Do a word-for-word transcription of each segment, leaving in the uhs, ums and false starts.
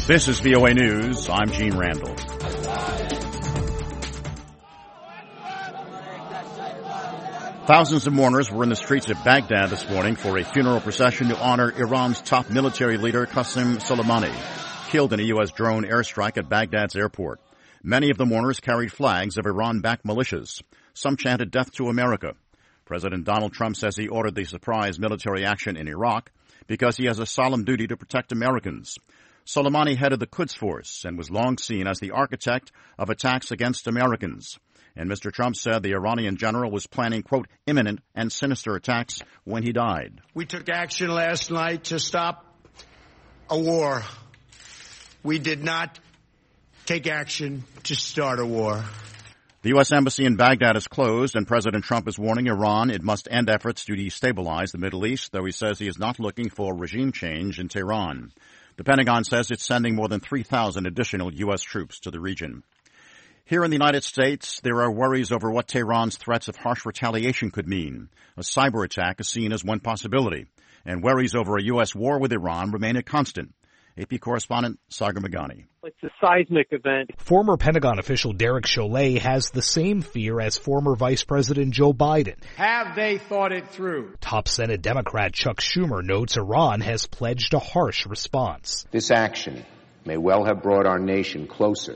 This is V O A News. I'm Gene Randall. Thousands of mourners were in the streets of Baghdad this morning for a funeral procession to honor Iran's top military leader, Qasem Soleimani, killed in a U S drone airstrike at Baghdad's airport. Many of the mourners carried flags of Iran-backed militias. Some chanted death to America. President Donald Trump says he ordered the surprise military action in Iraq because he has a solemn duty to protect Americans. Soleimani headed the Quds Force and was long seen as the architect of attacks against Americans. And Mister Trump said the Iranian general was planning, quote, imminent and sinister attacks when he died. We took action last night to stop a war. We did not take action to start a war. The U S Embassy in Baghdad is closed, and President Trump is warning Iran it must end efforts to destabilize the Middle East, though he says he is not looking for regime change in Tehran. The Pentagon says it's sending more than three thousand additional U S troops to the region. Here in the United States, there are worries over what Tehran's threats of harsh retaliation could mean. A cyber attack is seen as one possibility, and worries over a U S war with Iran remain a constant. A P correspondent Sagar Meghani. It's a seismic event. Former Pentagon official Derek Chollet has the same fear as former Vice President Joe Biden. Have they thought it through? Top Senate Democrat Chuck Schumer notes Iran has pledged a harsh response. This action may well have brought our nation closer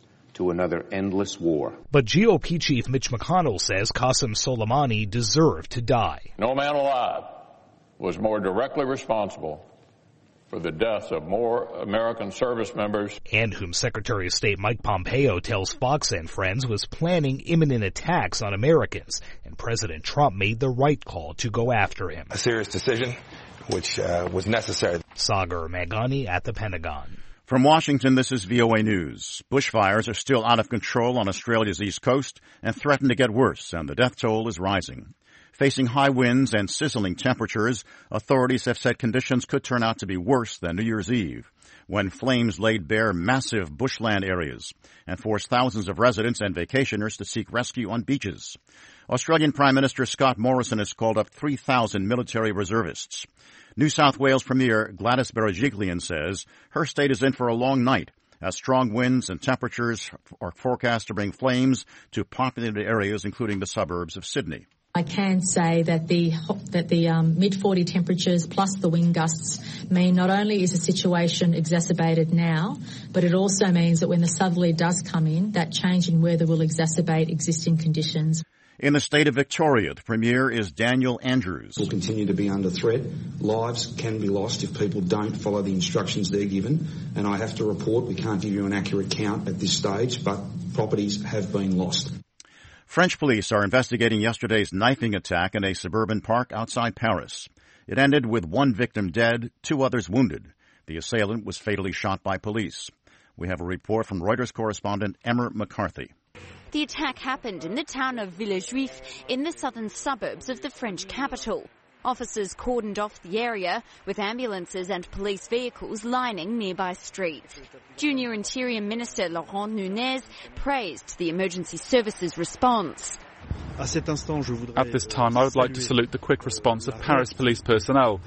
to another endless war. But G O P Chief Mitch McConnell says Qasem Soleimani deserved to die. No man alive was more directly responsible for the deaths of more American service members. And whom Secretary of State Mike Pompeo tells Fox and Friends was planning imminent attacks on Americans. And President Trump made the right call to go after him. A serious decision, which uh, was necessary. Sagar Meghani at the Pentagon. From Washington, this is V O A News. Bushfires are still out of control on Australia's east coast and threaten to get worse, and the death toll is rising. Facing high winds and sizzling temperatures, authorities have said conditions could turn out to be worse than New Year's Eve, when flames laid bare massive bushland areas and forced thousands of residents and vacationers to seek rescue on beaches. Australian Prime Minister Scott Morrison has called up three thousand military reservists. New South Wales Premier Gladys Berejiklian says her state is in for a long night as strong winds and temperatures are forecast to bring flames to populated areas, including the suburbs of Sydney. I can say that the that the um, mid forty temperatures plus the wind gusts mean not only is the situation exacerbated now, but it also means that when the southerly does come in, that change in weather will exacerbate existing conditions. In the state of Victoria, the Premier is Daniel Andrews. Will continue to be under threat. Lives can be lost if people don't follow the instructions they're given. And I have to report, we can't give you an accurate count at this stage, but properties have been lost. French police are investigating yesterday's knifing attack in a suburban park outside Paris. It ended with one victim dead, two others wounded. The assailant was fatally shot by police. We have a report from Reuters correspondent Emma McCarthy. The attack happened in the town of Villejuif in the southern suburbs of the French capital. Officers cordoned off the area with ambulances and police vehicles lining nearby streets. Junior Interior Minister Laurent Nunez praised the emergency services response. At this time, I would like to salute the quick response of Paris police personnel,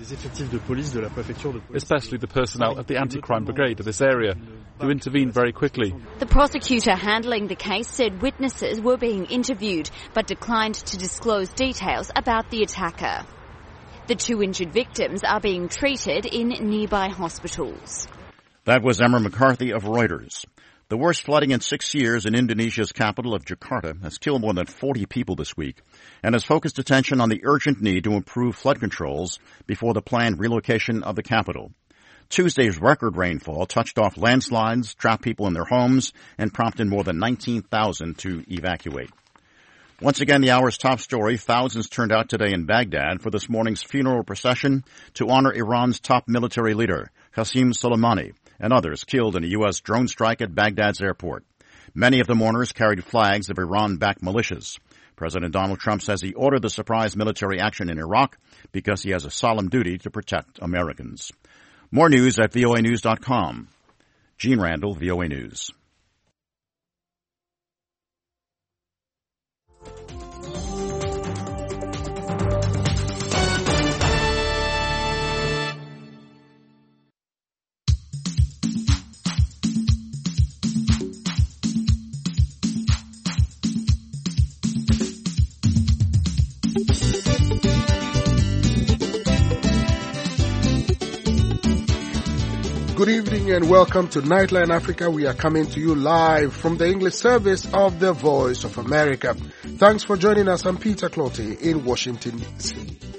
especially the personnel of the anti-crime brigade of this area, who intervened very quickly. The prosecutor handling the case said witnesses were being interviewed, but declined to disclose details about the attacker. The two injured victims are being treated in nearby hospitals. That was Emma McCarthy of Reuters. The worst flooding in six years in Indonesia's capital of Jakarta has killed more than forty people this week and has focused attention on the urgent need to improve flood controls before the planned relocation of the capital. Tuesday's record rainfall touched off landslides, trapped people in their homes, and prompted more than nineteen thousand to evacuate. Once again, the hour's top story, thousands turned out today in Baghdad for this morning's funeral procession to honor Iran's top military leader, Qasem Soleimani, and others killed in a U S drone strike at Baghdad's airport. Many of the mourners carried flags of Iran-backed militias. President Donald Trump says he ordered the surprise military action in Iraq because he has a solemn duty to protect Americans. More news at V O A news dot com. Gene Randall, V O A News. Good evening and welcome to Nightline Africa. We are coming to you live from the English service of the Voice of America. Thanks for joining us. I'm Peter Clottey in Washington, D C.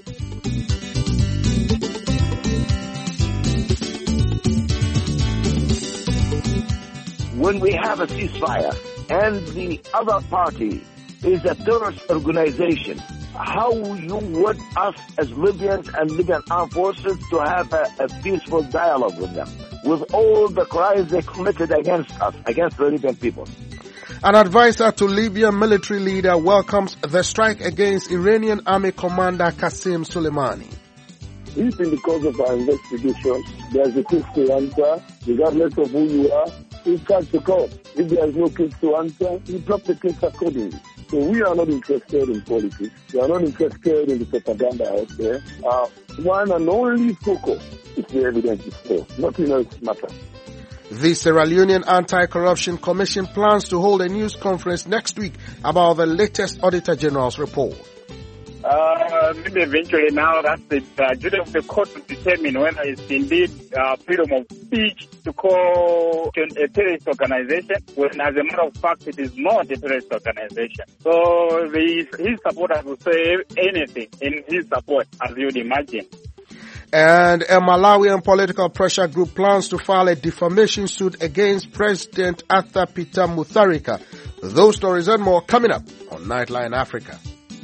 When we have a ceasefire and the other party is a terrorist organization, how you want us as Libyans and Libyan armed forces to have a, a peaceful dialogue with them, with all the crimes they committed against us, against the Libyan people? An advisor to Libyan military leader welcomes the strike against Iranian army commander Qasem Soleimani. If in the course of our investigation there's a case to answer, regardless of who you are, you charge the court. If there is no case to answer, you drop the case accordingly. So we are not interested in politics. We are not interested in the propaganda out there. Our one and only focus is the evidence is there. Nothing else matters. The Sierra Leonean Anti-Corruption Commission plans to hold a news conference next week about the latest Auditor General's report. Uh, maybe eventually now that's the uh, duty of the court to determine whether it's indeed uh, freedom of speech to call a terrorist organization, when as a matter of fact it is not a terrorist organization. So the, his supporters will say anything in his support, as you'd imagine. And a Malawian political pressure group plans to file a defamation suit against President Arthur Peter Mutharika. Those stories and more coming up on Nightline Africa.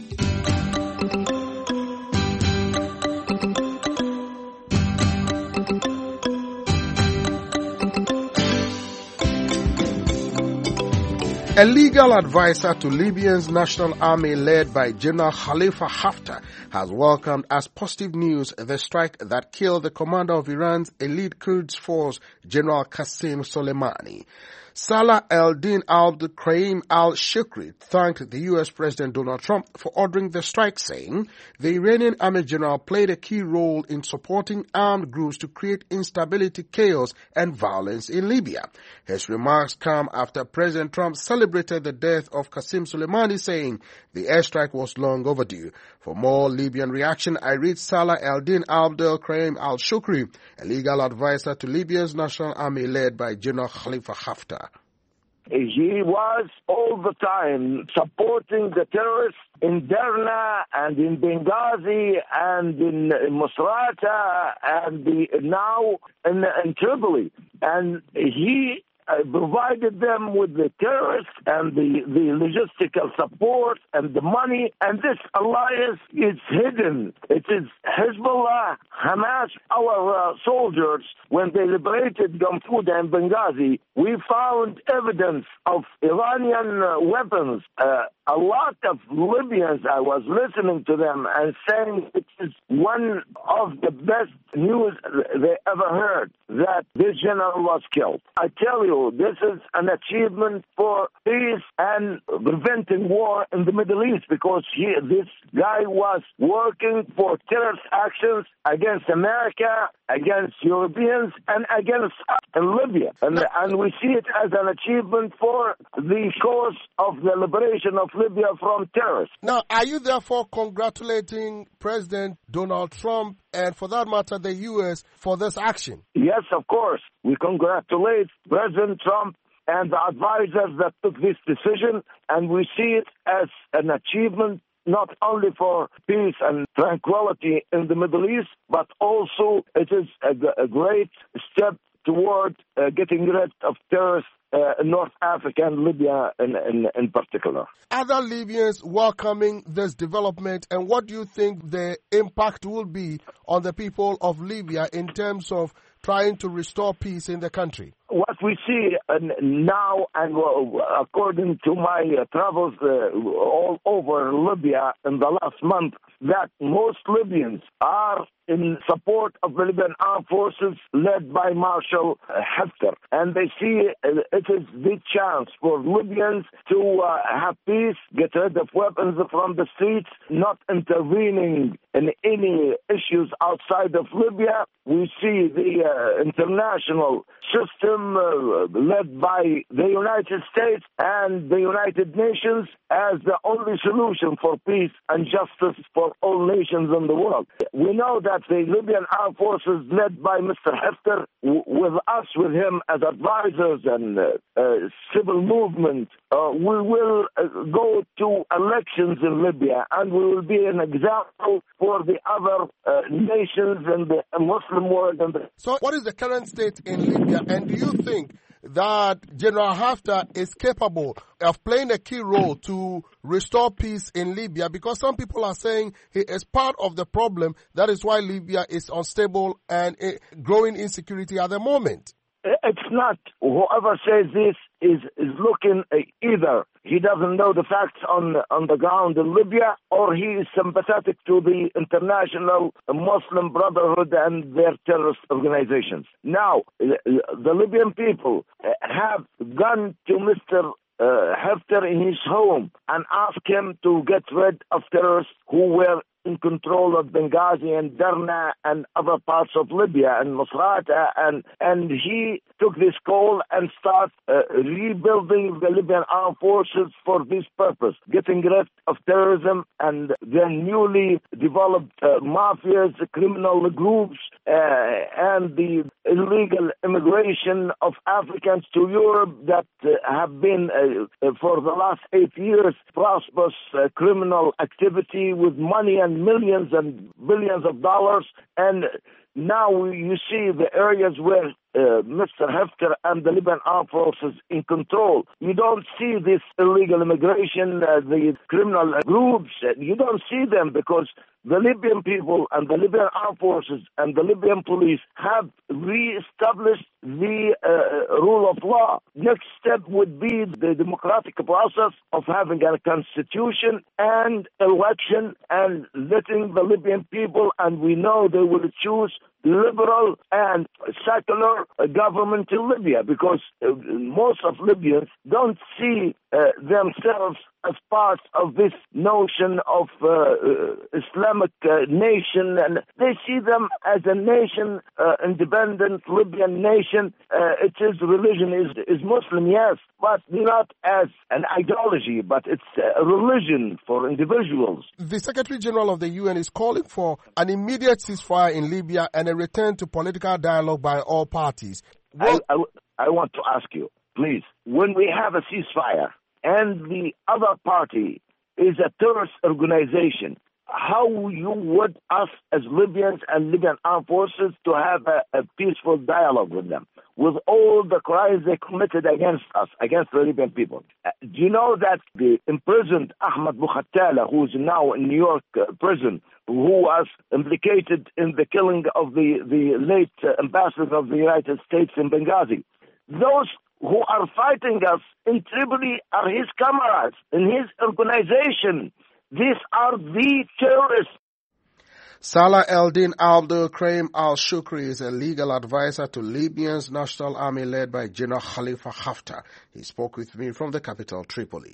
A legal advisor to Libya's national army led by General Khalifa Haftar has welcomed as positive news the strike that killed the commander of Iran's elite Quds force, General Qasem Soleimani. Salah al-Din al-Qaim al-Shukri thanked the U S President Donald Trump for ordering the strike, saying the Iranian army general played a key role in supporting armed groups to create instability, chaos, and violence in Libya. His remarks come after President Trump celebrated the death of Qasem Soleimani, saying the airstrike was long overdue. For more Libyan reaction, I read Salah al-Din al-Qaim al-Shukri, a legal advisor to Libya's national army led by General Khalifa Haftar. He was all the time supporting the terrorists in Derna and in Benghazi and in Misrata and the, now in, in Tripoli. And he uh, provided them with the terrorists and the, the logistical support and the money. And this alliance is hidden. It is Hezbollah, Hamas, our uh, soldiers, when they liberated Gamfuda and Benghazi, we found evidence of Iranian uh, weapons. Uh, a lot of Libyans, I was listening to them and saying it is one of the best news they ever heard, that this general was killed. I tell you, this is an achievement for peace and preventing war in the Middle East, because he, this guy was working for terrorist actions against America, against Europeans, and against us in Libya. And, and we see it as an achievement for the cause of the liberation of Libya from terrorists. Now, are you therefore congratulating President Donald Trump and, for that matter, the U S for this action? Yes, of course. We congratulate President Trump and the advisors that took this decision, and we see it as an achievement not only for peace and tranquility in the Middle East, but also it is a, a great step toward uh, getting rid of terrorists uh, in North Africa and Libya in, in, in particular. Other Libyans welcoming this development, and what do you think the impact will be on the people of Libya in terms of trying to restore peace in the country? What we see uh, now, and uh, according to my uh, travels uh, all over Libya in the last month, that most Libyans are in support of the Libyan armed forces led by Marshal Haftar. And they see uh, it is the chance for Libyans to uh, have peace, get rid of weapons from the streets, not intervening in any issues outside of Libya. We see the uh, international system uh, led by the United States and the United Nations as the only solution for peace and justice for all nations in the world. We know that that the Libyan armed forces led by Mister Haftar, w- with us, with him as advisors and uh, uh, civil movement, uh, we will uh, go to elections in Libya, and we will be an example for the other uh, nations in the Muslim world. And the so what is the current state in Libya, and do you think that General Haftar is capable of playing a key role to restore peace in Libya? Because some people are saying he is part of the problem. That is why Libya is unstable and uh, growing insecurity at the moment. It's not. Whoever says this is, is looking uh, either he doesn't know the facts on, on the ground in Libya, or he is sympathetic to the international Muslim Brotherhood and their terrorist organizations. Now, the Libyan people have gone to Mister Uh, Haftar in his home and asked him to get rid of terrorists who were in control of Benghazi and Derna and other parts of Libya and Misrata, and and he took this call and started uh, rebuilding the Libyan armed forces for this purpose, getting rid of terrorism and the newly developed uh, mafias, criminal groups, uh, and the illegal immigration of Africans to Europe that uh, have been uh, for the last eight years prosperous uh, criminal activity with money and millions and billions of dollars. And now you see the areas where uh, Mister Haftar and the Libyan armed forces in control. You don't see this illegal immigration, uh, the criminal groups. You don't see them because the Libyan people and the Libyan armed forces and the Libyan police have re-established the uh, rule of law. Next step would be the democratic process of having a constitution and election and letting the Libyan people, and we know they will choose liberal and secular government in Libya, because uh, most of Libyans don't see uh, themselves as part of this notion of uh, uh, Islamic uh, nation, and they see them as a nation, uh, independent Libyan nation. Uh, its religion is is Muslim, yes, but not as an ideology, but it's a religion for individuals. The Secretary General of the U N is calling for an immediate ceasefire in Libya and a return to political dialogue by all parties. I, I, I want to ask you, please, when we have a ceasefire and the other party is a terrorist organization, how you would us as Libyans and Libyan armed forces to have a, a peaceful dialogue with them, with all the crimes they committed against us, against the Libyan people? Uh, do you know that the imprisoned Ahmed Bukhattala, who is now in New York uh, prison, who was implicated in the killing of the, the late uh, ambassador of the United States in Benghazi, those who are fighting us in Tripoli are his comrades in his organization. These are the terrorists. Salah Eldin Abdul Karim al-Shukri is a legal advisor to Libya's national army led by General Khalifa Haftar. He spoke with me from the capital, Tripoli.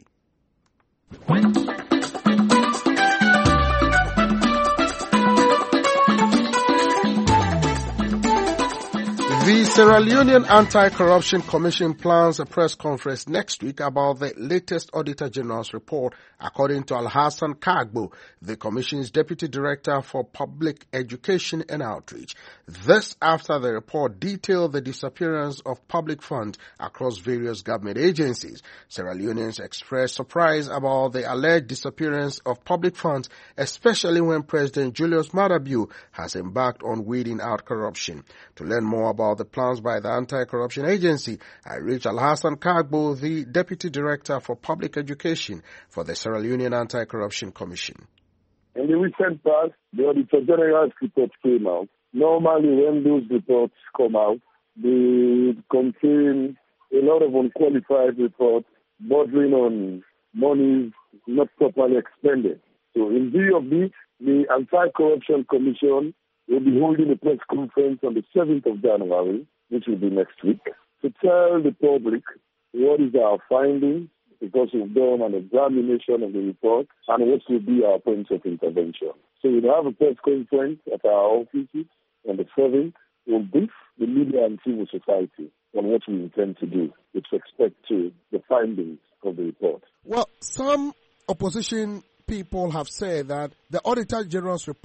The Sierra Leonean Anti-Corruption Commission plans a press conference next week about the latest Auditor General's report, according to Alhassan Kagbo, the Commission's Deputy Director for Public Education and Outreach. This after the report detailed the disappearance of public funds across various government agencies. Sierra Leoneans expressed surprise about the alleged disappearance of public funds, especially when President Julius Maada Bio has embarked on weeding out corruption. To learn more about the plans by the Anti-Corruption Agency, I reached Alhassan Kagbo, the Deputy Director for Public Education for the Sierra Leonean Anti-Corruption Commission. In the recent past, the Auditor General's report came out. Normally, when those reports come out, they contain a lot of unqualified reports bordering on money not properly expended. So in view of this, the Anti-Corruption Commission will be holding a press conference on the seventh of January, which will be next week, to tell the public what is our findings, because we've done an examination of the report, and what will be our points of intervention. So we'll have a press conference at our offices on the seventh. We'll brief the media and civil society on what we intend to do with respect to the findings of the report. Well, some opposition people have said that the Auditor General's report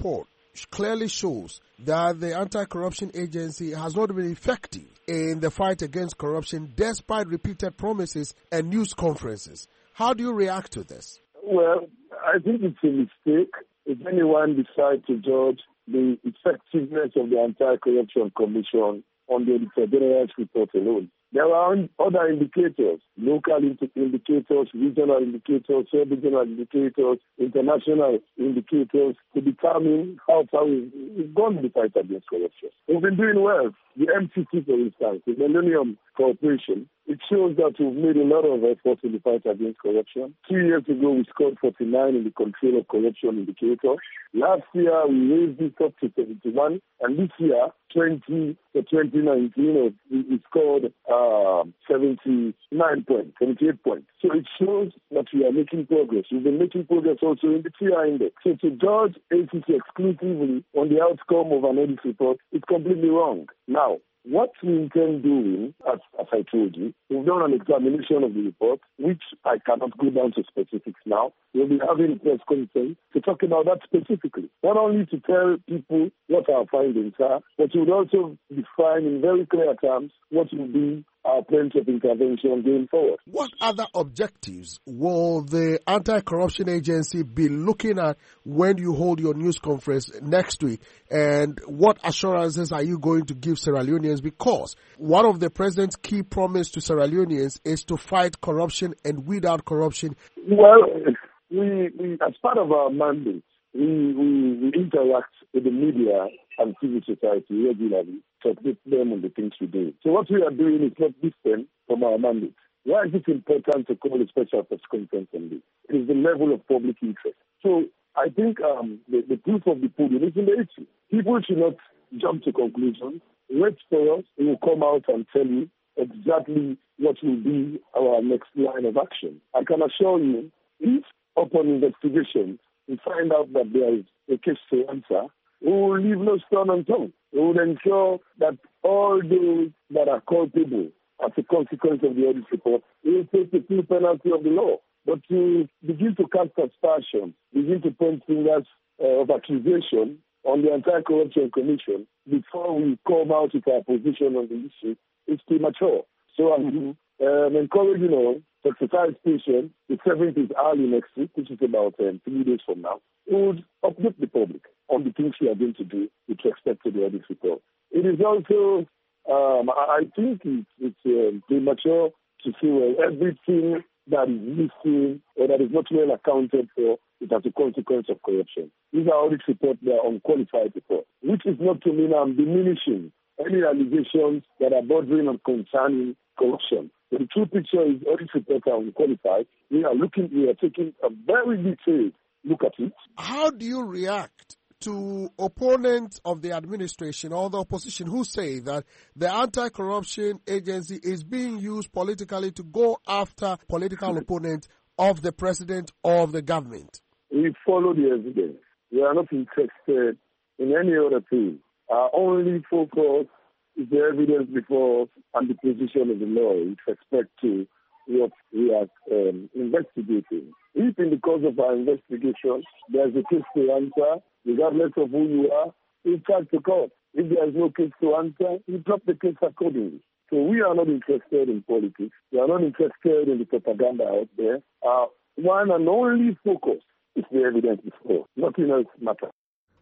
clearly shows that the anti-corruption agency has not been effective in the fight against corruption despite repeated promises and news conferences. How do you react to this? Well, I think it's a mistake if anyone decides to judge the effectiveness of the Anti-Corruption Commission on the Auditor General's report alone. There are other indicators, local indicators, regional indicators, sub-regional indicators, international indicators to determine how far we've gone in the fight against corruption. We've been doing well. The M C C, for instance, the Millennium Corporation, it shows that we've made a lot of efforts in the fight against corruption. Two years ago, we scored forty-nine in the control of corruption indicator. Last year, we raised it up to seventy-one, and this year, twenty to twenty nineteen, we scored uh, seventy-nine points, seventy-eight points. So it shows that we are making progress. We've been making progress also in the T I index. So to judge A C C exclusively on the outcome of an audit report is completely wrong. Now, what we intend doing, as, as I told you, we've done an examination of the report, which I cannot go down to specifics now. We'll be having press conference to talk about that specifically. Not only to tell people what our findings are, but we'll also define in very clear terms what will be our plans of intervention going forward. What other objectives will the Anti-Corruption Agency be looking at when you hold your news conference next week? And what assurances are you going to give Sierra Leoneans? Because one of the president's key promise to Sierra Leoneans is to fight corruption and weed out corruption. Well, we, we as part of our mandate, we, we, we interact with the media and civil society regularly to update them on the things we do. So what we are doing is not different from our mandate. Why is it important to call a special press conference on this? It is the level of public interest. So I think um, the, the proof of the pudding is in the issue. People should not jump to conclusions. Wait for us. We will come out and tell you exactly what will be our next line of action. I can assure you, if upon investigation we find out that there is a case to answer, we will leave no stone unturned. We will ensure that all those that are culpable as a consequence of the audit report will face the full penalty of the law. But to begin to cast aspersions, begin to point fingers uh, of accusation on the Anti-Corruption Commission before we come out with our position on the issue is premature. So I'm um, encouraging all to exercise patience. The seventh is early next week, which is about um, three days from now. We would update the public on the things we are going to do with respect to the audit report. It is also, um, I think it's, it's um, premature to say, well, everything that is missing or that is not well accounted for is as a consequence of corruption. These are audit reports, they are unqualified reports, which is not to mean I'm diminishing any allegations that are bordering on concerning corruption. But the true picture is audit reports are unqualified. We are looking, we are taking a very detailed look at it. How do you react to opponents of the administration or the opposition who say that the Anti-Corruption Agency is being used politically to go after political opponents of the president or of the government? We follow the evidence. We are not interested in any other thing. Our only focus is the evidence before us and the position of the law with respect to what we are um, investigating. If in the course of our investigation there's a case to answer, regardless of who you are, we charge the court. If there is no case to answer, we drop the case accordingly. So we are not interested in politics. We are not interested in the propaganda out there. Our one and only focus is the evidence before. Nothing else matters.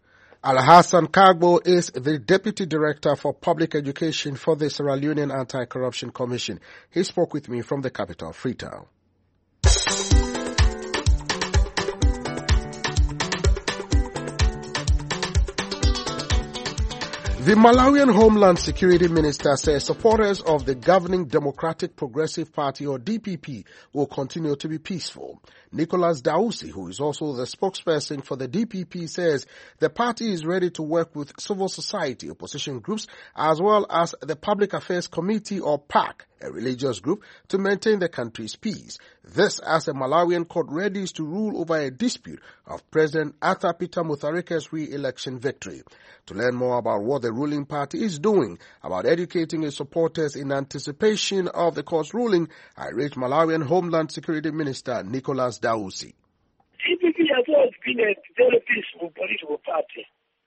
Alhassan Kagbo is the Deputy Director for Public Education for the Sierra Leonean Anti-Corruption Commission. He spoke with me from the capital, Freetown. The Malawian Homeland Security Minister says supporters of the governing Democratic Progressive Party, or D P P, will continue to be peaceful. Nicholas Dausi, who is also the spokesperson for the D P P, says the party is ready to work with civil society, opposition groups, as well as the Public Affairs Committee, or P A C, a religious group, to maintain the country's peace. This as a Malawian court readies to rule over a dispute of President Arthur Peter Mutharika's re-election victory. To learn more about what the ruling party is doing about educating its supporters in anticipation of the court's ruling, I reached Malawian Homeland Security Minister Nicholas Dausi. D P P has always been a very peaceful political party.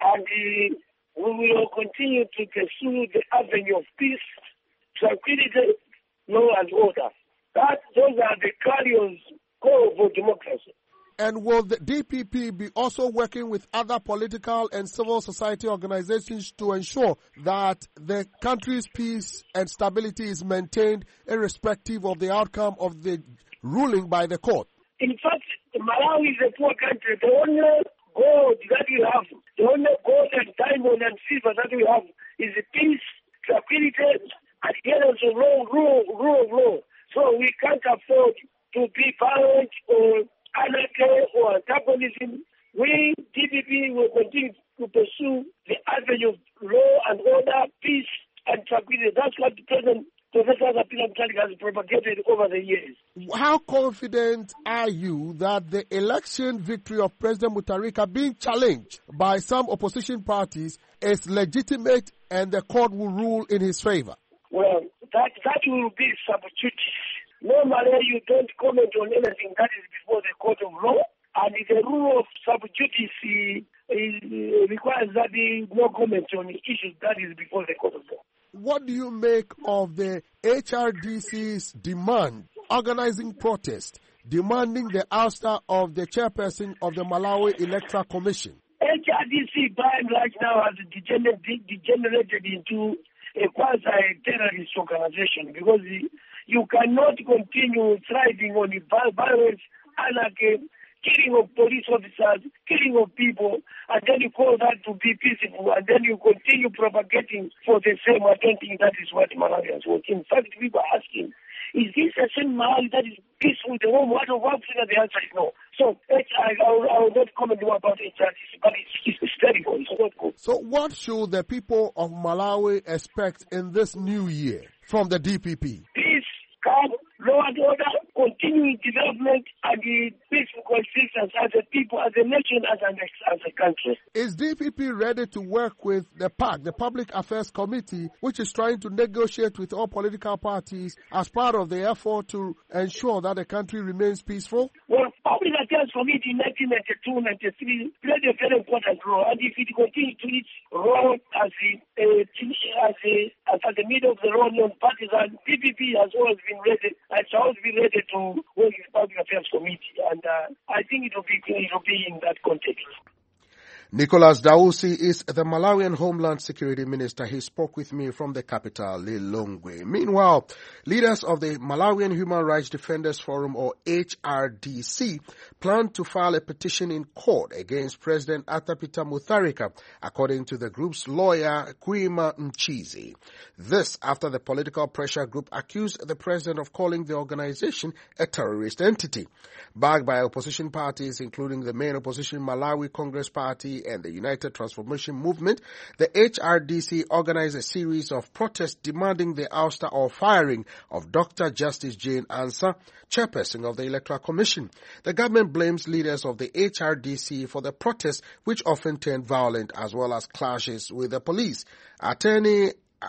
and uh, we will continue to pursue the avenue of peace, tranquility, law and order. That, those are the carriers core for democracy. And will the D P P be also working with other political and civil society organizations to ensure that the country's peace and stability is maintained irrespective of the outcome of the ruling by the court? In fact, Malawi is a poor country. The only gold that we have, the only gold and diamond and silver that we have is peace, tranquility, adherence to law, rule, rule of law. So we can't afford to be violent or anarchy or antagonism. We, D P P, will continue to pursue the avenue of law and order, peace and tranquility. That's what the President Professor Zapila Mutharika has propagated over the years. How confident are you that the election victory of President Mutharika being challenged by some opposition parties is legitimate and the court will rule in his favor? Well, that, that will be sub judice. Normally, you don't comment on anything that is before the court of law, and the rule of sub judice uh, requires that there no comment on issues that is before the court of law. What do you make of the H R D C's demand, organizing protest, demanding the ouster of the chairperson of the Malawi Electoral Commission? H R D C, by and large, now has degenerated, degenerated into a quasi-terrorist organization because you cannot continue thriving on the violence, anarchy, killing of police officers, killing of people, and then you call that to be peaceful, and then you continue propagating for the same. I don't think that is what Malawians want. In fact, people are asking, is this a same Malawi that is peaceful, the home heart of Africa? The answer is no. So I, I, I will not comment more about H R D C, but it's, it's terrible. It's not good. So what should the people of Malawi expect in this new year from the D P P? Peace, calm, law and order, continuing development, and the peaceful coexistence as a people, as a nation, as, an, as a country. Is D P P ready to work with the P A C, the Public Affairs Committee, which is trying to negotiate with all political parties as part of the effort to ensure that the country remains peaceful? Well, Public Affairs Committee in nineteen ninety-two ninety-three played a very important role, and if it continues to its role as a, a, as a as at the middle of the road non-partisan, D P P has always been ready, has always been ready to work with the Public Affairs Committee, and uh, I think it will be it will be in that context. Nicholas Dausi is the Malawian Homeland Security Minister. He spoke with me from the capital, Lilongwe. Meanwhile, leaders of the Malawian Human Rights Defenders Forum, or H R D C, plan to file a petition in court against President Arthur Peter Mutharika, according to the group's lawyer, Kuima Mchizi. This after the political pressure group accused the president of calling the organization a terrorist entity. Backed by opposition parties, including the main opposition Malawi Congress Party and the United Transformation Movement, the H R D C organized a series of protests demanding the ouster or firing of Doctor Justice Jane Ansah, chairperson of the Electoral Commission. The government blames leaders of the H R D C for the protests, which often turned violent as well as clashes with the police. Attorney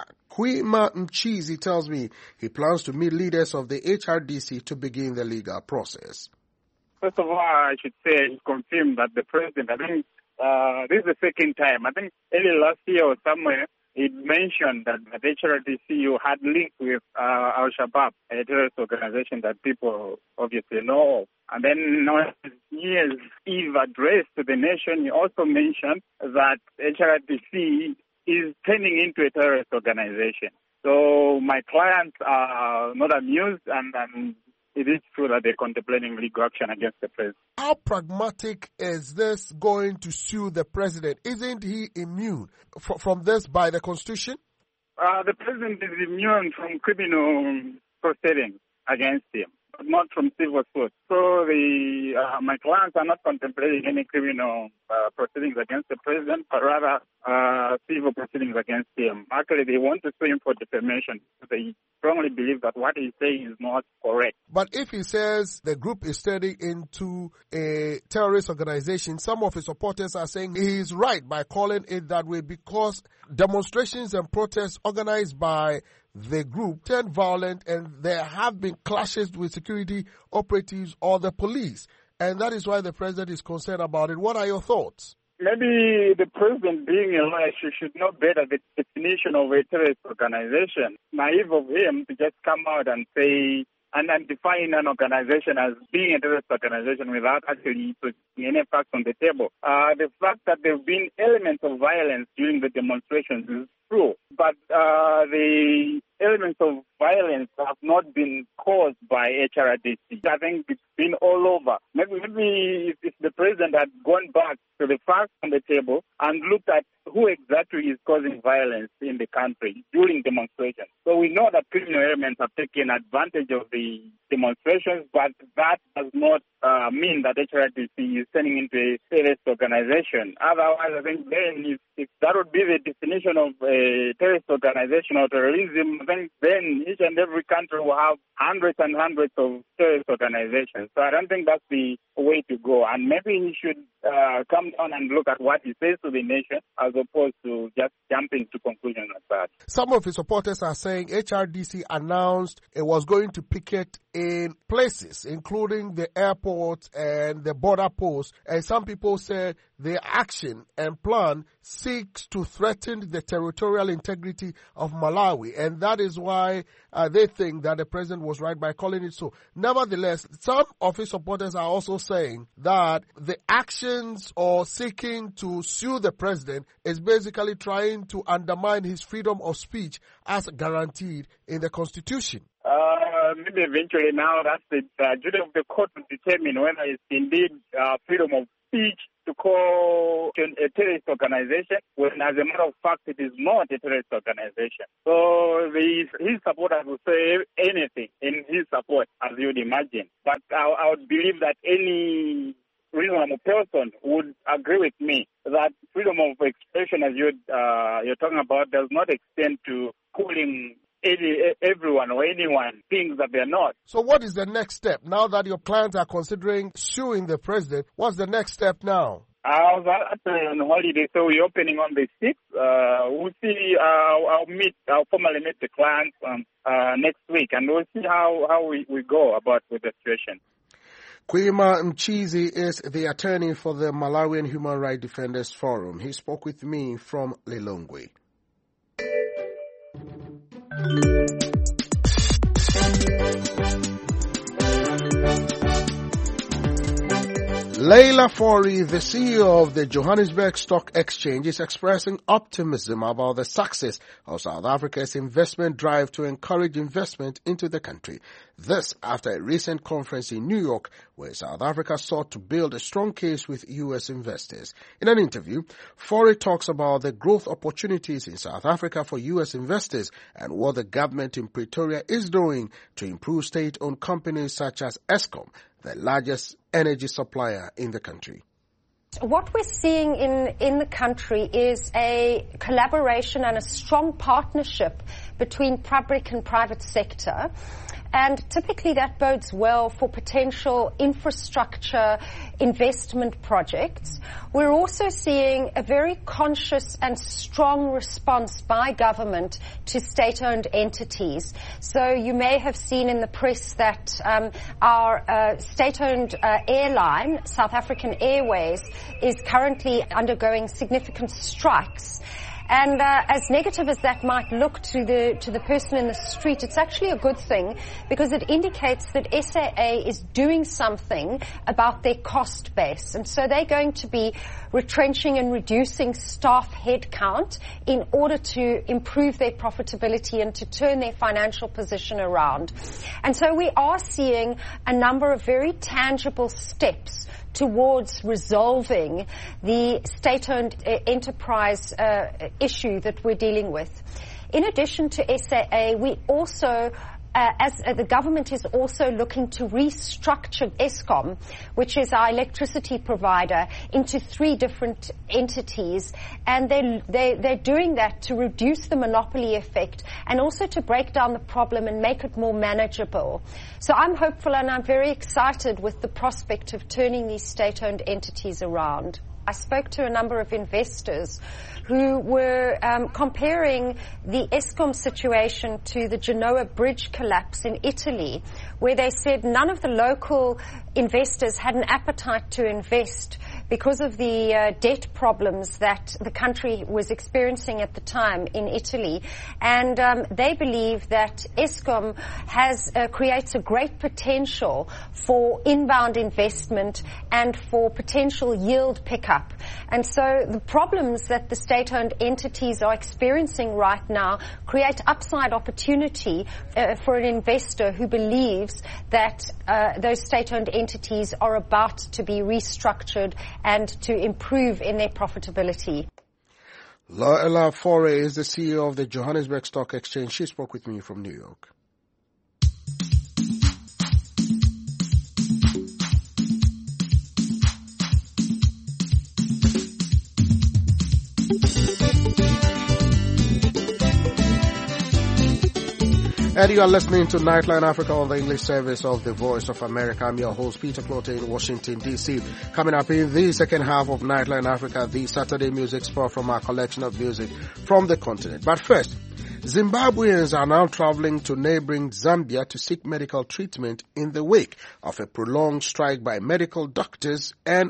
Kuima Mchizi tells me he plans to meet leaders of the H R D C to begin the legal process. First of all, I should say, confirm that the president, I think, Uh, this is the second time. I think early last year or somewhere, it mentioned that the H R D C had linked with uh, Al-Shabaab, a terrorist organization that people obviously know. And then on his Year's Eve address to the nation, he also mentioned that H R D C is turning into a terrorist organization. So my clients are not amused, and, and it is true that they're contemplating legal action against the president. How pragmatic is this going to sue the president? Isn't he immune f- from this by the Constitution? Uh, the president is immune from criminal proceedings against him, but not from civil suits. So the uh, my clients are not contemplating any criminal uh, proceedings against the president, but rather uh, civil proceedings against him. Actually, they want to sue him for defamation. They strongly believe that what he's saying is not correct. But if he says the group is turning into a terrorist organization, some of his supporters are saying he is right by calling it that way because demonstrations and protests organized by the group turned violent and there have been clashes with security operatives or the police. And that is why the president is concerned about it. What are your thoughts? maybe the president, being a lawyer, should know better the definition of a terrorist organization. Naive of him to just come out and say, and then define an organization as being a terrorist organization without actually putting any facts on the table. Uh, the fact that there have been elements of violence during the demonstrations is true, but uh, the elements of violence have not been caused by H R D C. I think it's been all over. Maybe, maybe if, if the president had gone back to the facts on the table and looked at who exactly is causing violence in the country during demonstrations. So we know that criminal elements have taken advantage of the demonstrations, but that does not uh, mean that H R D C is turning into a terrorist organization. Otherwise, I think then if, if that would be the definition of a terrorist organization or terrorism, then, then each and every country will have hundreds and hundreds of terrorist organizations. So I don't think that's the way to go. And maybe he should uh, come down and look at what he says to the nation as opposed to just jumping to conclusions like that. Some of his supporters are saying H R D C announced it was going to picket in places, including the airport and the border posts. And some people say their action and plan seeks to threaten the territorial integrity of Malawi. And that is why uh, they think that the president was right by calling it so. Nevertheless, some of his supporters are also saying that the actions or seeking to sue the president is basically trying to undermine his freedom of speech as guaranteed in the Constitution. Uh, maybe eventually now that's the uh, duty of the court to determine whether it's indeed uh, freedom of speech to call a terrorist organization, when as a matter of fact it is not a terrorist organization. So the, his supporters will say anything in his support, as you would imagine. But I, I would believe that any reasonable person would agree with me that freedom of expression, as you're, uh, you're talking about, does not extend to calling Any, everyone or anyone things that they're not. So what is the next step? Now that your clients are considering suing the president, what's the next step now? I was actually on holiday, so we're opening on the sixth. Uh, we'll see, uh, I'll meet, I'll formally meet the clients um, uh, next week, and we'll see how, how we, we go about with the situation. Kwima Mchizi is the attorney for the Malawian Human Rights Defenders Forum. He spoke with me from Lilongwe. Leila Fori, the C E O of the Johannesburg Stock Exchange, is expressing optimism about the success of South Africa's investment drive to encourage investment into the country. This after a recent conference in New York where South Africa sought to build a strong case with U S investors. In an interview, Fori talks about the growth opportunities in South Africa for U S investors and what the government in Pretoria is doing to improve state-owned companies such as Eskom, the largest energy supplier in the country. What we're seeing in, in the country is a collaboration and a strong partnership between public and private sector. And typically that bodes well for potential infrastructure investment projects. We're also seeing a very conscious and strong response by government to state-owned entities. So you may have seen in the press that um, our uh, state-owned uh, airline, South African Airways, is currently undergoing significant strikes. And uh, as negative as that might look to the to the person in the street, it's actually a good thing because it indicates that S A A is doing something about their cost base. And so they're going to be retrenching and reducing staff headcount in order to improve their profitability and to turn their financial position around. And so we are seeing a number of very tangible steps towards resolving the state-owned uh, enterprise uh, issue that we're dealing with. In addition to S A A, we also Uh, as uh, the government is also looking to restructure Eskom, which is our electricity provider, into three different entities, and they they they're doing that to reduce the monopoly effect and also to break down the problem and make it more manageable. So I'm hopeful and I'm very excited with the prospect of turning these state-owned entities around. I spoke to a number of investors who were um, comparing the Eskom situation to the Genoa bridge collapse in Italy, where they said none of the local investors had an appetite to invest because of the uh, debt problems that the country was experiencing at the time in Italy. And um, they believe that Eskom has uh, creates a great potential for inbound investment and for potential yield pickup. And so the problems that the state-owned entities are experiencing right now create upside opportunity uh, for an investor who believes that uh, those state-owned entities are about to be restructured and to improve in their profitability. Laila Fore is the C E O of the Johannesburg Stock Exchange. She spoke with me from New York. And you are listening to Nightline Africa on the English service of the Voice of America. I'm your host, Peter Clote in Washington, D C. Coming up in the second half of Nightline Africa, the Saturday music spot from our collection of music from the continent. But first, Zimbabweans are now traveling to neighboring Zambia to seek medical treatment in the wake of a prolonged strike by medical doctors and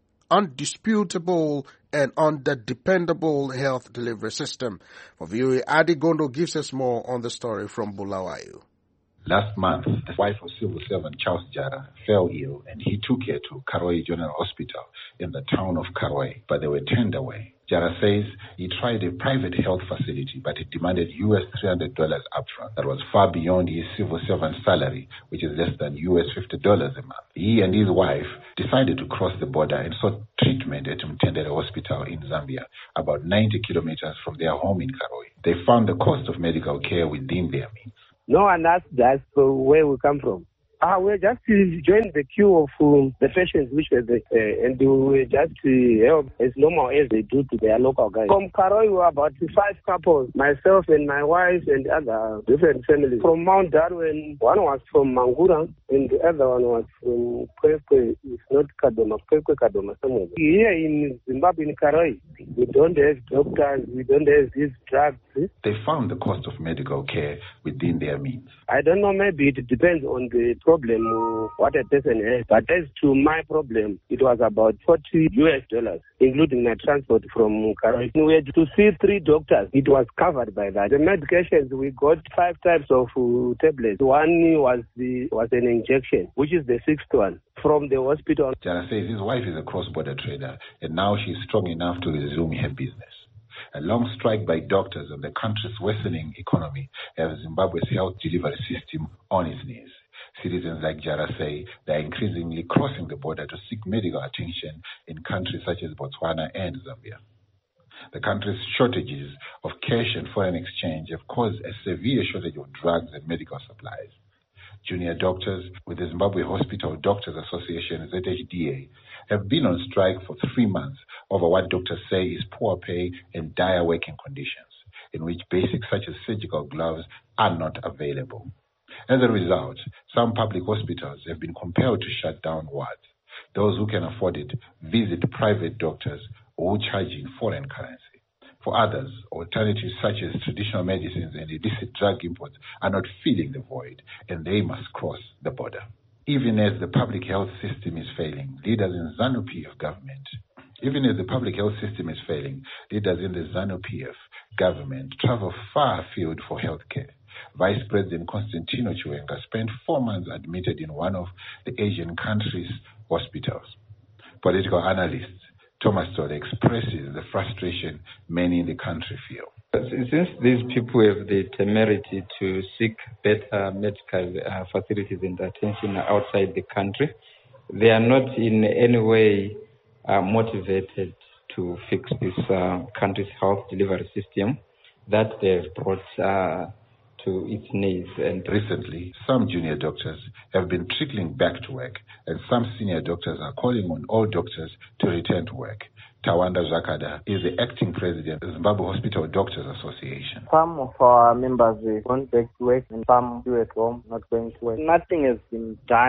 undisputable and under-dependable health delivery system. For V O A, Adi Gondo gives us more on the story from Bulawayo. Last month, the wife of civil servant Charles Jara fell ill and he took her to Karoi General Hospital in the town of Karoi, but they were turned away. Jara says he tried a private health facility, but it demanded U S three hundred dollars upfront. That was far beyond his civil servant salary, which is less than U S fifty dollars a month. He and his wife decided to cross the border and sought treatment at Mtendere Hospital in Zambia, about ninety kilometers from their home in Karoi. They found the cost of medical care within their means. No one asked us where we come from. Ah, we just joined the queue of um, the patients which were there, uh, and we just uh, help as normal as they do to their local guys. From Karoi, we were about five couples, myself and my wife and other different families. From Mount Darwin, one was from Mangura, and the other one was from Kwekwe, it's not Kadoma, Kwekwe Kadoma, somewhere. Here in Zimbabwe, in Karoi, we don't have doctors, we don't have these drugs. They found the cost of medical care within their means. I don't know, maybe it depends on the problem, uh, what a person has. But as to my problem, it was about forty U S dollars, including my transport from Karoi. We had to see three doctors. It was covered by that. The medications, we got five types of uh, tablets. One was the was an injection, which is the sixth one, from the hospital. Jara says his wife is a cross-border trader, and now she's strong enough to resume her business. A long strike by doctors and the country's worsening economy have Zimbabwe's health delivery system on its knees. Citizens like Jara say they are increasingly crossing the border to seek medical attention in countries such as Botswana and Zambia. The country's shortages of cash and foreign exchange have caused a severe shortage of drugs and medical supplies. Junior doctors with the Zimbabwe Hospital Doctors Association, Z H D A, have been on strike for three months over what doctors say is poor pay and dire working conditions, in which basics such as surgical gloves are not available. As a result, some public hospitals have been compelled to shut down wards. Those who can afford it visit private doctors who charge in foreign currency. For others, alternatives such as traditional medicines and illicit drug imports are not filling the void, and they must cross the border. Even as the public health system is failing, leaders in ZANU-P F government, even as the public health system is failing, leaders in the ZANU-P F government travel far afield for health care. Vice President Constantino Chiwenga spent four months admitted in one of the Asian countries' hospitals. Political analysts Thomas Todd expresses the frustration many in the country feel. Since these people have the temerity to seek better medical uh, facilities and attention outside the country, they are not in any way uh, motivated to fix this uh, country's health delivery system that they've brought uh, to its knees. And recently, some junior doctors have been trickling back to work, and some senior doctors are calling on all doctors to return to work. Tawanda Zakada is the acting president of the Zimbabwe Hospital Doctors Association. Some of our members have gone back to work and some still at home, not going to work. Nothing has been done to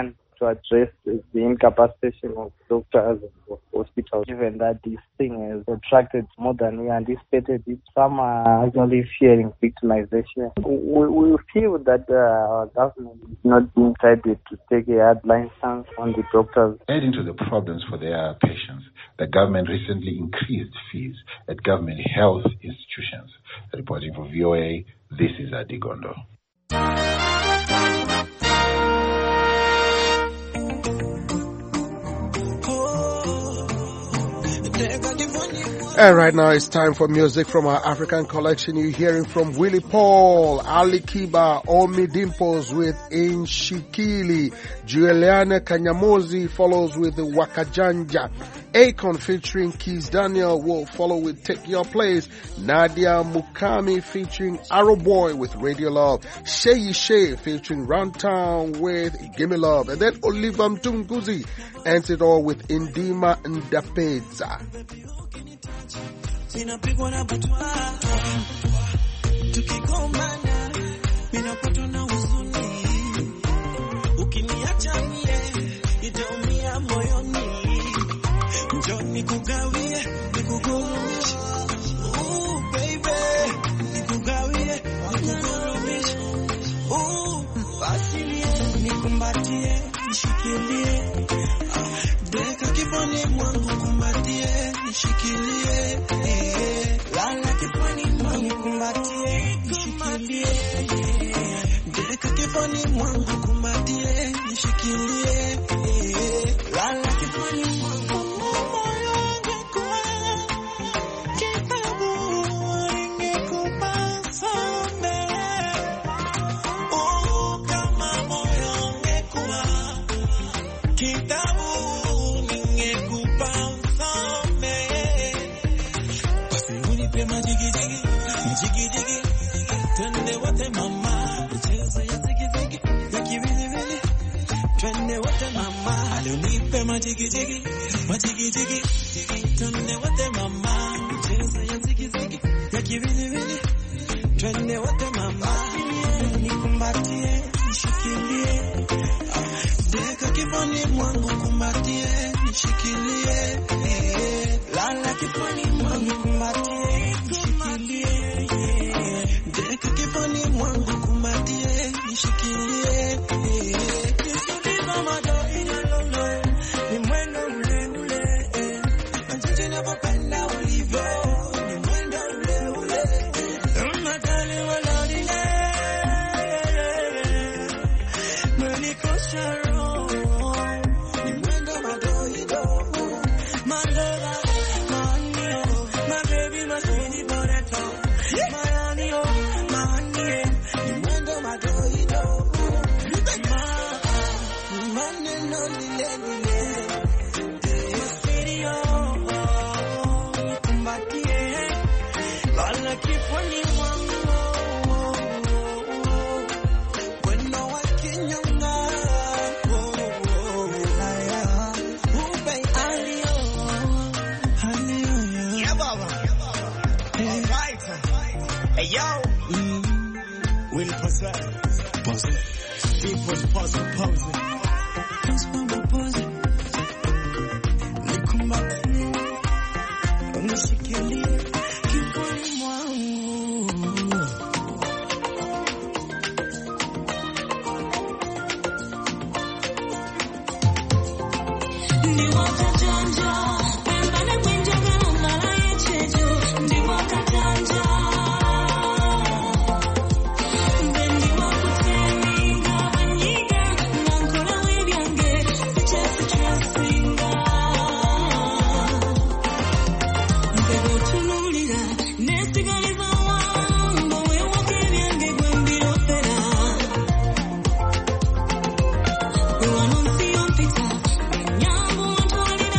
to address the incapacitation of doctors and hospitals, given that this thing has attracted more than we anticipated. Some are actually fearing victimization. We, we feel that uh, our government is not being decided to take a hardline stance on the doctors. Adding to the problems for their patients, the government recently increased fees at government health institutions. Reporting for V O A, this is Adigondo. And right now it's time for music from our African collection. You're hearing from Willie Paul, Ali Kiba, Omi Dimples with Inshikili, Juliana Kanyamozi follows with the Wakajanja, Akon featuring Keys Daniel will follow with Take Your Place, Nadia Mukami featuring Arrow Boy with Radio Love, Shei Shei featuring Runtown with Gimme Love, and then Oliver Mtunguzi ends it all with Indima Ndapeza. Ninapigwa na butwa tukigombana, ninapatwa na huzuni, ukiniacha mie nitaumia moyoni, njoo nikugawie nikugurumishe, ooh baby nikugawie nikugurumishe, ooh basilie nikumbatie nishikilie, deka kifani mwangu kumbatie nishikilie, lala kifani mwangu kumbatie nishikilie, deka kifani mwangu kumbatie nishikilie, lala kifani mwangu moyo wangu kwa kitabu ingekupasa mbele, oh kama moyo ungekuwa kitabu jiggy jiggy, twende wote mama, michezo ya zigi zigi, ya kivili vili, twende wote mama, alionipe majigi jigi, majigi jigi, twende wote mama, michezo ya zigi zigi, ya kivili vili, twende wote mama, nikumbatie, nishikilie, deka kifani mwangu kumbatie, nishikilie, lala kifani mwangu kumbatie, nishikilie, deka kifani mwangu kumbatie, nishikilie, nisuliza madoi na lolo, ni mwendo ule ule, majiji napopenda ulivyo, ni mwendo ule ule, unatali walodile, menikosha roho, ni mwendo madoi do, mandela, manio, my baby, my sweetie potato, my honey, oh, my honey, ni mwendo madoi do, ma, maneno lile lile, my sweetie, oh, nikumbatie, lala kifani mwangu, weno wa kinyonga, ube alio, alio, yeah baba, alright, hey yo, Will Pose, Pose, Steve was Pose, Pose, Pose, Pose, Pose, nikumbatie, unishikilie, kifani mwangu. Ndi wakajanja, wembane kwenjaga umala yechejo, ndi wakajanja. Bendi wakuteminga, banyiga, nankora webyange, siche siche singa. Mbego tunulira, nesigaliza wango, wewoke byange gwembirotera. Wanonsi yompita, nyangu ntwalira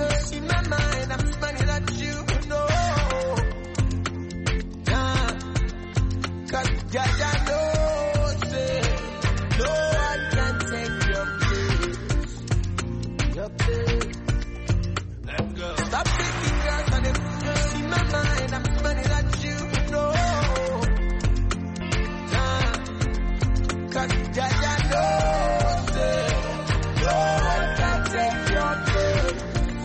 uh, in my mind, I'm smiling at you, no. Nah, cause Jaja knows it. No one can take your place. Your place. Let's go. Stop thinking girls on the floor. In my mind, I'm smiling at you, no. Nah, cause Jaja knows it. No one can take your place.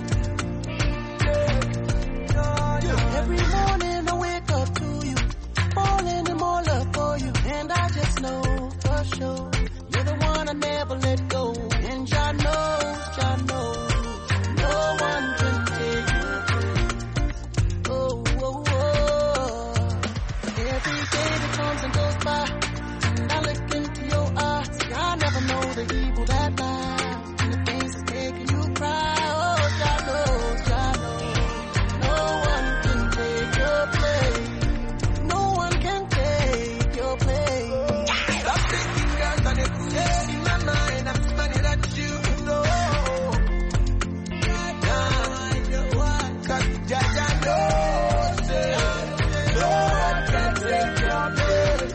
Every morning I wake up to you, falling in more love for you, and I just know for sure you're the one I never let go. And Jah knows, Jah knows, no one can take you. Oh, oh, oh. Every day that comes and goes by, and I look into your eyes, I never know the evil that lies, and the things that's making you cry. Oh, Jah knows, Jah knows, no one can take your place. No one can take your place. Stop thinking girls on the floor. In my mind, I'm smiling at you, no. Nah, cause Jaja knows it. No one can take your place.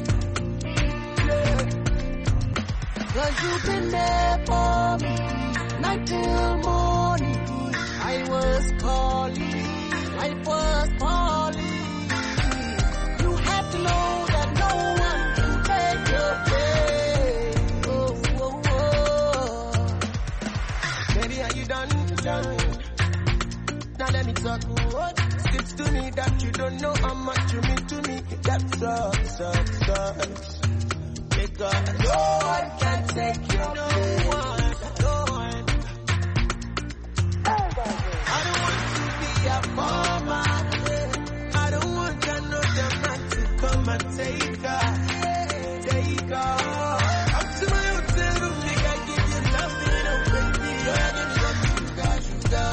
Cause you've been there for me, night till morning. I was calling, life was falling. You had to know that no one can take your place. Oh, oh, oh. Baby, are you done? Done. Now let me talk. What sticks to me that you don't know how much you mean to me? That sucks, sucks, sucks. Because no one can take your place. No one. I don't want to be a farmer. I don't want another man to come and take her. Take her. Come to my hotel room, make I give you something, oh baby. Oh, give me something, sugar, sugar.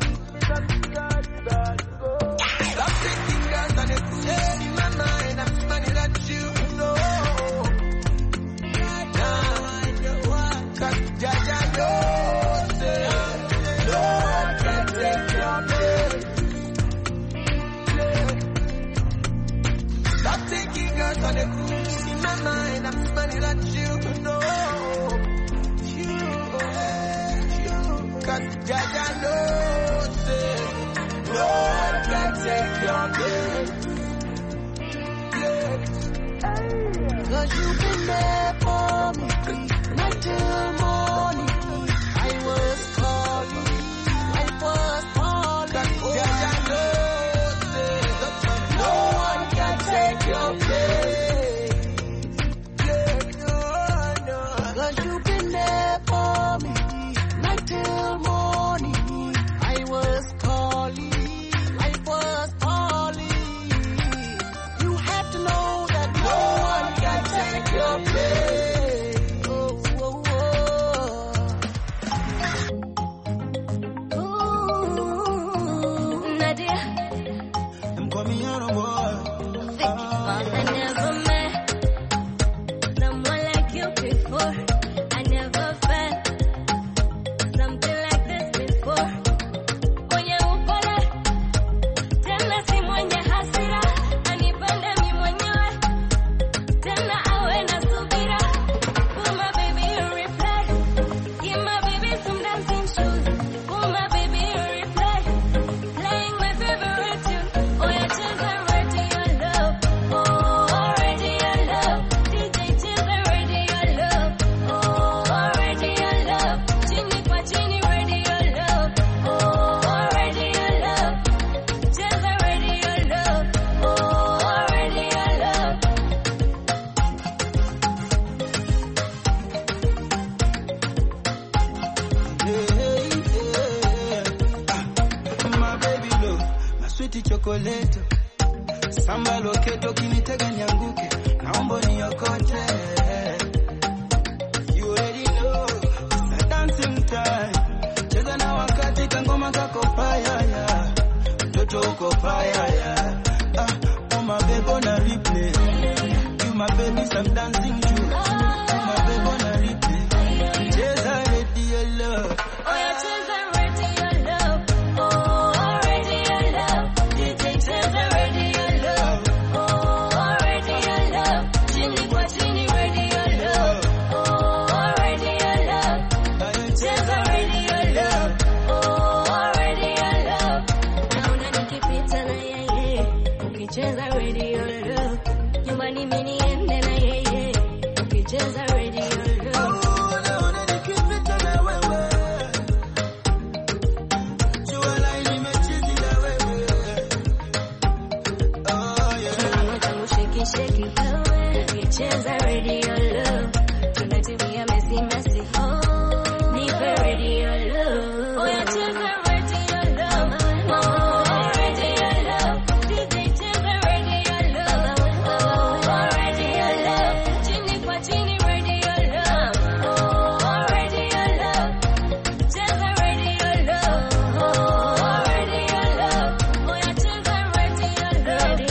Stop thinking girls on the floor. In my mind, I'm smiling at you, no. Cause Jaja knows it. No one can take your place. Stop taking girls on the cruise. In my mind, I'm smiling at you, no. You, you. Cause Jaja knows it. No one can take your place. Cause you've been there for me, night till morning. I was calling, life was falling. Jaja knows it. No one can take your place. No, no. Cause you've been there for me, night till morning. I was calling, life was falling. You had to know that no one can take your place. chocolate samba loketo kinitega nianguke naomba niokote. You already know it's a dancing time. Cheza na wakati kangoma kako fire ya mtoto uko fire ya ah, oh my baby on a replay. You my baby some dancing shoes. Oh my baby on a replay. Cheza ready your love. Oh yeah, cheza ready your love. cheza radio love. Shake it away, cheza radio love. Tunatimia messy messy, oh, nipe radio love. Oh yeah, cheza radio love, oh radio love. D J cheza radio love, oh radio love. Chini kwa chini radio love, oh radio love. Cheza radio love, oh radio love. Oh yeah, cheza radio love.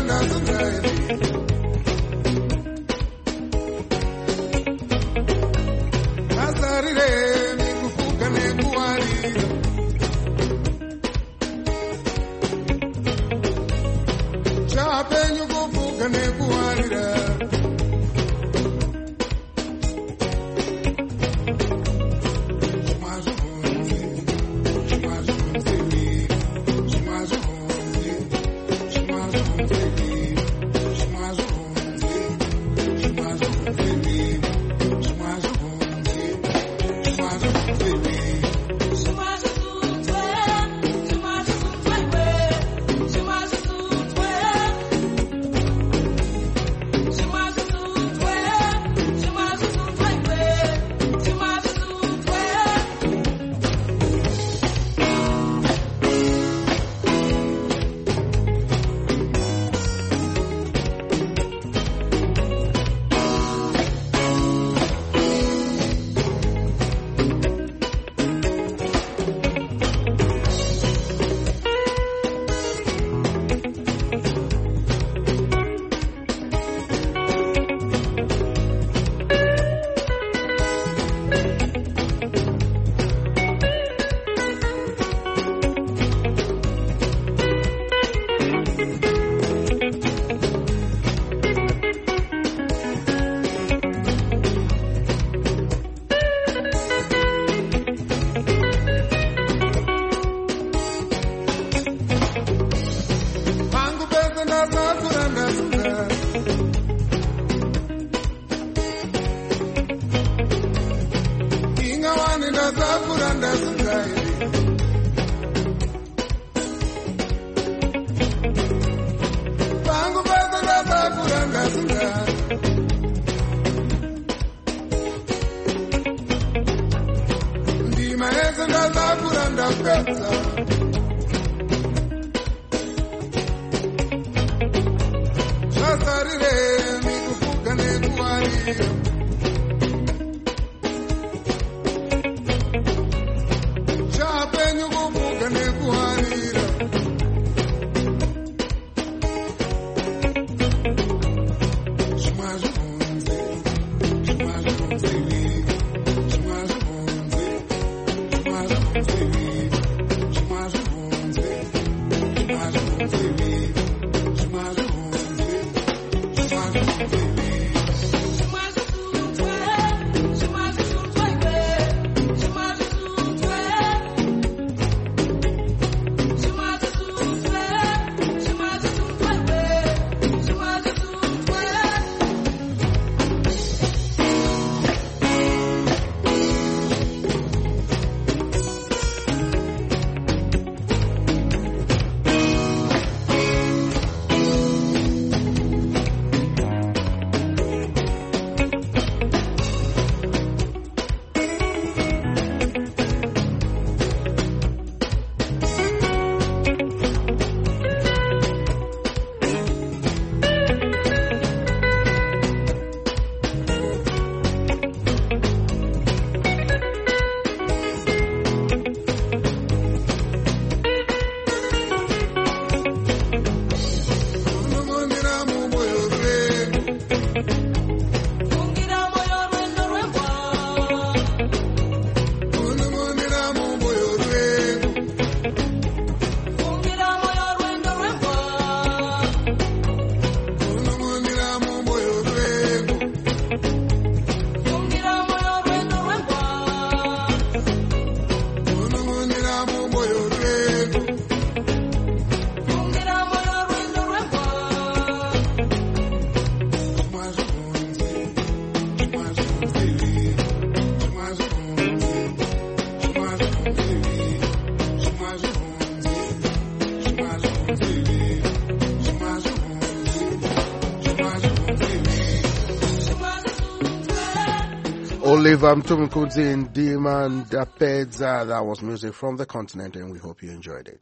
Oliver Mtumikudzi and Dima Ndapedza. That was music from the continent, and we hope you enjoyed it.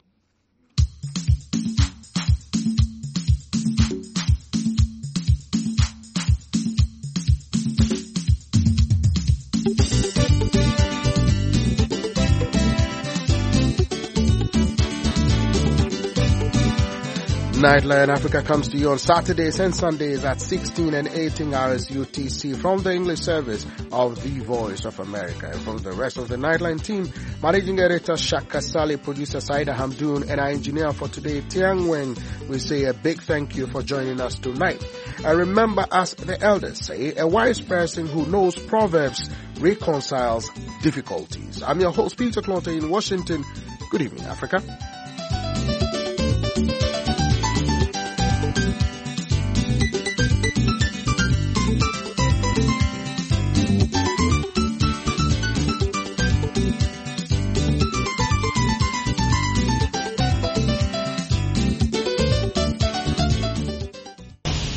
Nightline Africa comes to you on Saturdays and Sundays at sixteen and eighteen hours U T C from the English service of The Voice of America. And from the rest of the Nightline team, Managing Editor Shaka Sali, producer Saida Hamdoon, and our engineer for today, Tiang Wen, we say a big thank you for joining us tonight. And remember, as the elders say, a wise person who knows Proverbs reconciles difficulties. I'm your host, Peter Clotter in Washington. Good evening, Africa.